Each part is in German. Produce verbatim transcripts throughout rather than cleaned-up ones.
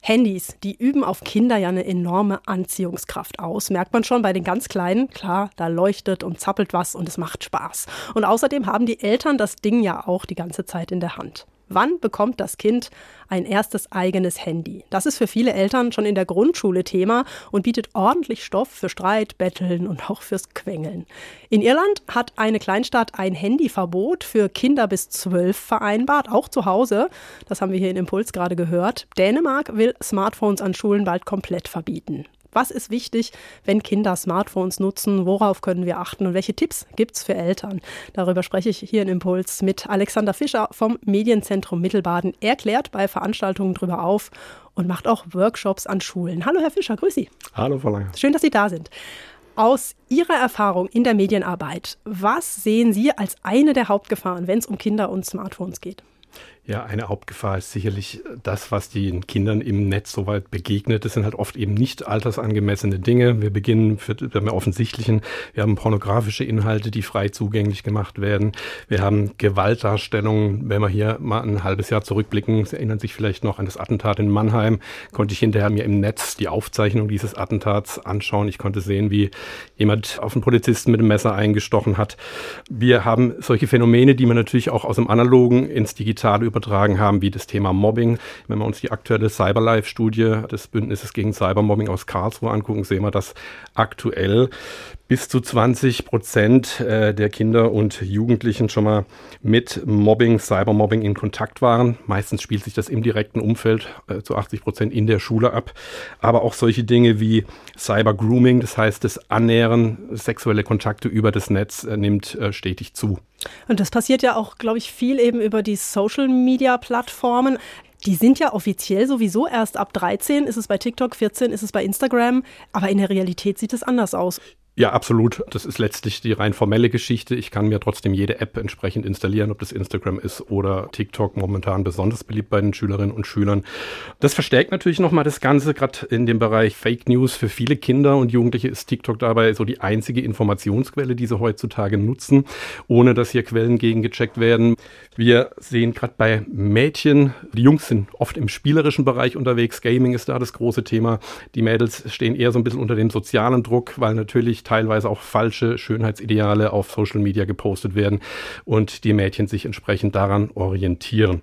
Handys, die üben auf Kinder ja eine enorme Anziehungskraft aus. Merkt man schon bei den ganz Kleinen. Klar, da leuchtet und zappelt was und es macht Spaß. Und außerdem haben die Eltern das Ding ja auch die ganze Zeit in der Hand. Wann bekommt das Kind ein erstes eigenes Handy? Das ist für viele Eltern schon in der Grundschule Thema und bietet ordentlich Stoff für Streit, Betteln und auch fürs Quengeln. In Irland hat eine Kleinstadt ein Handyverbot für Kinder bis zwölf vereinbart, auch zu Hause. Das haben wir hier in Impuls gerade gehört. Dänemark will Smartphones an Schulen bald komplett verbieten. Was ist wichtig, wenn Kinder Smartphones nutzen? Worauf können wir achten? Und welche Tipps gibt es für Eltern? Darüber spreche ich hier in Impuls mit Alexander Fischer vom Medienzentrum Mittelbaden. Er klärt bei Veranstaltungen drüber auf und macht auch Workshops an Schulen. Hallo Herr Fischer, grüß Sie. Hallo Frau Lange. Schön, dass Sie da sind. Aus Ihrer Erfahrung in der Medienarbeit, was sehen Sie als eine der Hauptgefahren, wenn es um Kinder und Smartphones geht? Ja, eine Hauptgefahr ist sicherlich das, was den Kindern im Netz soweit begegnet. Das sind halt oft eben nicht altersangemessene Dinge. Wir beginnen mit dem Offensichtlichen. Wir haben pornografische Inhalte, die frei zugänglich gemacht werden. Wir haben Gewaltdarstellungen. Wenn wir hier mal ein halbes Jahr zurückblicken, Sie erinnern sich vielleicht noch an das Attentat in Mannheim, konnte ich hinterher mir im Netz die Aufzeichnung dieses Attentats anschauen. Ich konnte sehen, wie jemand auf einen Polizisten mit dem Messer eingestochen hat. Wir haben solche Phänomene, die man natürlich auch aus dem Analogen ins Digitale übertragen haben, wie das Thema Mobbing. Wenn wir uns die aktuelle Cyberlife-Studie des Bündnisses gegen Cybermobbing aus Karlsruhe angucken, sehen wir, dass aktuell bis zu zwanzig Prozent der Kinder und Jugendlichen schon mal mit Mobbing, Cybermobbing in Kontakt waren. Meistens spielt sich das im direkten Umfeld zu achtzig Prozent in der Schule ab. Aber auch solche Dinge wie Cybergrooming, das heißt das Annähern, sexuelle Kontakte über das Netz, nimmt stetig zu. Und das passiert ja auch, glaube ich, viel eben über die Social-Media-Plattformen. Die sind ja offiziell sowieso erst ab dreizehn, ist es bei TikTok, vierzehn ist es bei Instagram. Aber in der Realität sieht es anders aus. Ja, absolut. Das ist letztlich die rein formelle Geschichte. Ich kann mir trotzdem jede App entsprechend installieren, ob das Instagram ist oder TikTok, momentan besonders beliebt bei den Schülerinnen und Schülern. Das verstärkt natürlich nochmal das Ganze, gerade in dem Bereich Fake News. Für viele Kinder und Jugendliche ist TikTok dabei so die einzige Informationsquelle, die sie heutzutage nutzen, ohne dass hier Quellen gegengecheckt werden. Wir sehen gerade bei Mädchen, die Jungs sind oft im spielerischen Bereich unterwegs. Gaming ist da das große Thema. Die Mädels stehen eher so ein bisschen unter dem sozialen Druck, weil natürlich teilweise auch falsche Schönheitsideale auf Social Media gepostet werden und die Mädchen sich entsprechend daran orientieren.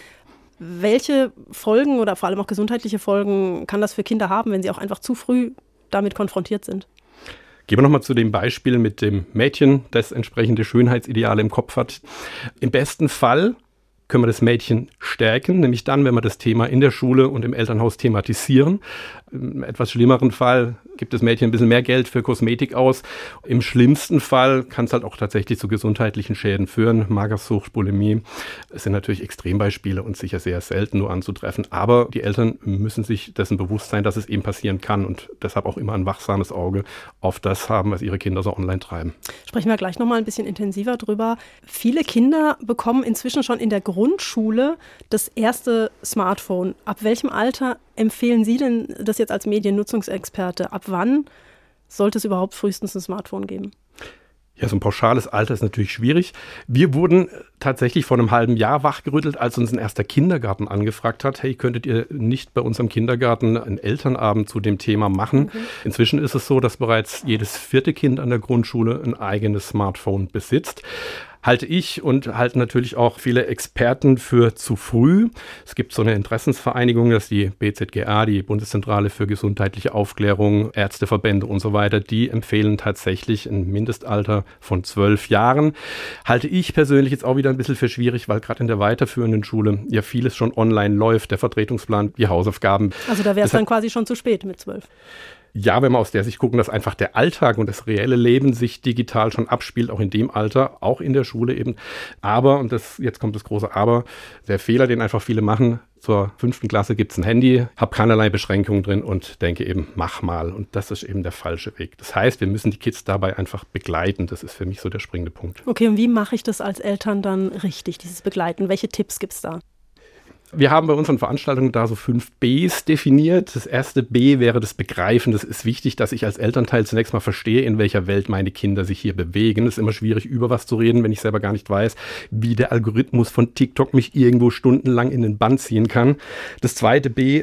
Welche Folgen oder vor allem auch gesundheitliche Folgen kann das für Kinder haben, wenn sie auch einfach zu früh damit konfrontiert sind? Gehen wir nochmal zu dem Beispiel mit dem Mädchen, das entsprechende Schönheitsideale im Kopf hat. Im besten Fall können wir das Mädchen stärken, nämlich dann, wenn wir das Thema in der Schule und im Elternhaus thematisieren. Im etwas schlimmeren Fall gibt das Mädchen ein bisschen mehr Geld für Kosmetik aus. Im schlimmsten Fall kann es halt auch tatsächlich zu gesundheitlichen Schäden führen. Magersucht, Bulimie, es sind natürlich Extrembeispiele und sicher sehr selten nur anzutreffen. Aber die Eltern müssen sich dessen bewusst sein, dass es eben passieren kann und deshalb auch immer ein wachsames Auge auf das haben, was ihre Kinder so online treiben. Sprechen wir gleich nochmal ein bisschen intensiver drüber. Viele Kinder bekommen inzwischen schon in der Grundschule das erste Smartphone. Ab welchem Alter empfehlen Sie denn das jetzt als Mediennutzungsexperte? Ab wann sollte es überhaupt frühestens ein Smartphone geben? Ja, so ein pauschales Alter ist natürlich schwierig. Wir wurden tatsächlich vor einem halben Jahr wachgerüttelt, als uns ein erster Kindergarten angefragt hat, hey, könntet ihr nicht bei uns am Kindergarten einen Elternabend zu dem Thema machen? Okay. Inzwischen ist es so, dass bereits jedes vierte Kind an der Grundschule ein eigenes Smartphone besitzt. Halte ich und halten natürlich auch viele Experten für zu früh. Es gibt so eine Interessensvereinigung, das ist die B Z G A, die Bundeszentrale für gesundheitliche Aufklärung, Ärzteverbände und so weiter. Die empfehlen tatsächlich ein Mindestalter von zwölf Jahren. Halte ich persönlich jetzt auch wieder ein bisschen für schwierig, weil gerade in der weiterführenden Schule ja vieles schon online läuft, der Vertretungsplan, die Hausaufgaben. Also da wäre es dann quasi schon zu spät mit zwölf. Ja, wenn wir aus der Sicht gucken, dass einfach der Alltag und das reelle Leben sich digital schon abspielt, auch in dem Alter, auch in der Schule eben. Aber, und das jetzt kommt das große Aber, der Fehler, den einfach viele machen, zur fünften Klasse gibt's ein Handy, hab keinerlei Beschränkungen drin und denke eben, mach mal. Und das ist eben der falsche Weg. Das heißt, wir müssen die Kids dabei einfach begleiten. Das ist für mich so der springende Punkt. Okay, und wie mache ich das als Eltern dann richtig, dieses Begleiten? Welche Tipps gibt's da? Wir haben bei unseren Veranstaltungen da so fünf Bs definiert. Das erste B wäre das Begreifen. Das ist wichtig, dass ich als Elternteil zunächst mal verstehe, in welcher Welt meine Kinder sich hier bewegen. Es ist immer schwierig, über was zu reden, wenn ich selber gar nicht weiß, wie der Algorithmus von TikTok mich irgendwo stundenlang in den Bann ziehen kann. Das zweite B,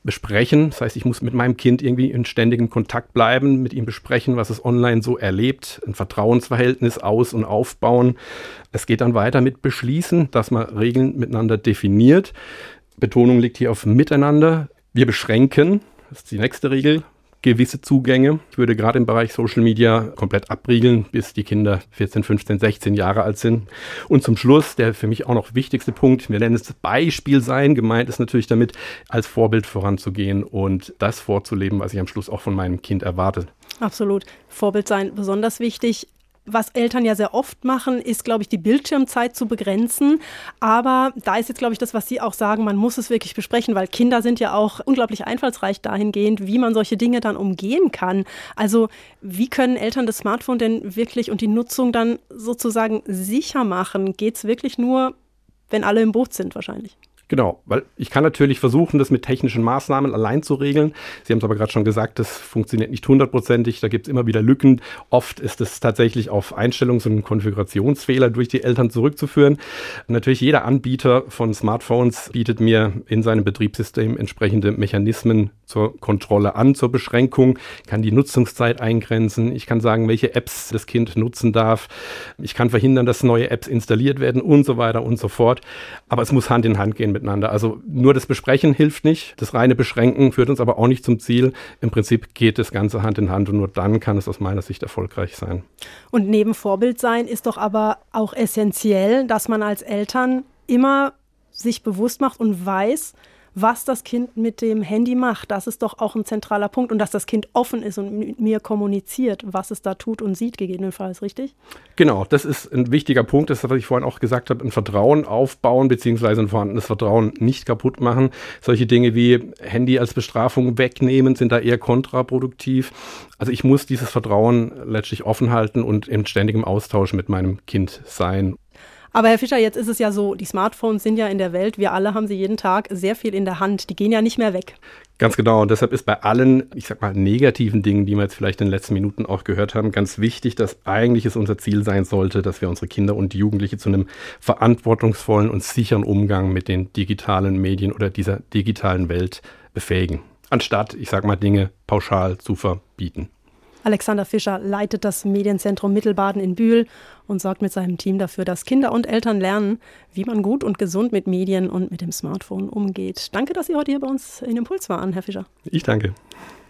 besprechen. Das heißt, ich muss mit meinem Kind irgendwie in ständigem Kontakt bleiben, mit ihm besprechen, was es online so erlebt, ein Vertrauensverhältnis aus- und aufbauen. Es geht dann weiter mit Beschließen, dass man Regeln miteinander definiert. Betonung liegt hier auf Miteinander. Wir beschränken, das ist die nächste Regel, gewisse Zugänge. Ich würde gerade im Bereich Social Media komplett abriegeln, bis die Kinder vierzehn, fünfzehn, sechzehn Jahre alt sind. Und zum Schluss, der für mich auch noch wichtigste Punkt, wir nennen es Beispiel sein. Gemeint ist natürlich damit, als Vorbild voranzugehen und das vorzuleben, was ich am Schluss auch von meinem Kind erwarte. Absolut. Vorbild sein, besonders wichtig. Was Eltern ja sehr oft machen, ist, glaube ich, die Bildschirmzeit zu begrenzen. Aber da ist jetzt, glaube ich, das, was Sie auch sagen, man muss es wirklich besprechen, weil Kinder sind ja auch unglaublich einfallsreich dahingehend, wie man solche Dinge dann umgehen kann. Also wie können Eltern das Smartphone denn wirklich und die Nutzung dann sozusagen sicher machen? Geht es wirklich nur, wenn alle im Boot sind wahrscheinlich? Genau, weil ich kann natürlich versuchen, das mit technischen Maßnahmen allein zu regeln. Sie haben es aber gerade schon gesagt, das funktioniert nicht hundertprozentig, da gibt es immer wieder Lücken. Oft ist es tatsächlich auf Einstellungs- und Konfigurationsfehler durch die Eltern zurückzuführen. Natürlich jeder Anbieter von Smartphones bietet mir in seinem Betriebssystem entsprechende Mechanismen zur Kontrolle an, zur Beschränkung. Ich kann die Nutzungszeit eingrenzen, ich kann sagen, welche Apps das Kind nutzen darf. Ich kann verhindern, dass neue Apps installiert werden und so weiter und so fort. Aber es muss Hand in Hand gehen miteinander. Also nur das Besprechen hilft nicht, das reine Beschränken führt uns aber auch nicht zum Ziel. Im Prinzip geht das Ganze Hand in Hand und nur dann kann es aus meiner Sicht erfolgreich sein. Und neben Vorbild sein ist doch aber auch essentiell, dass man als Eltern immer sich bewusst macht und weiß, was das Kind mit dem Handy macht. Das ist doch auch ein zentraler Punkt und dass das Kind offen ist und mit mir kommuniziert, was es da tut und sieht gegebenenfalls, richtig? Genau, das ist ein wichtiger Punkt, das, was ich vorhin auch gesagt habe, ein Vertrauen aufbauen beziehungsweise ein vorhandenes Vertrauen nicht kaputt machen. Solche Dinge wie Handy als Bestrafung wegnehmen sind da eher kontraproduktiv. Also ich muss dieses Vertrauen letztlich offen halten und in ständigem Austausch mit meinem Kind sein. Aber Herr Fischer, jetzt ist es ja so, die Smartphones sind ja in der Welt, wir alle haben sie jeden Tag sehr viel in der Hand, die gehen ja nicht mehr weg. Ganz genau, und deshalb ist bei allen, ich sag mal, negativen Dingen, die wir jetzt vielleicht in den letzten Minuten auch gehört haben, ganz wichtig, dass eigentlich es unser Ziel sein sollte, dass wir unsere Kinder und Jugendliche zu einem verantwortungsvollen und sicheren Umgang mit den digitalen Medien oder dieser digitalen Welt befähigen, anstatt, ich sag mal, Dinge pauschal zu verbieten. Alexander Fischer leitet das Medienzentrum Mittelbaden in Bühl und sorgt mit seinem Team dafür, dass Kinder und Eltern lernen, wie man gut und gesund mit Medien und mit dem Smartphone umgeht. Danke, dass Sie heute hier bei uns in Impuls waren, Herr Fischer. Ich danke.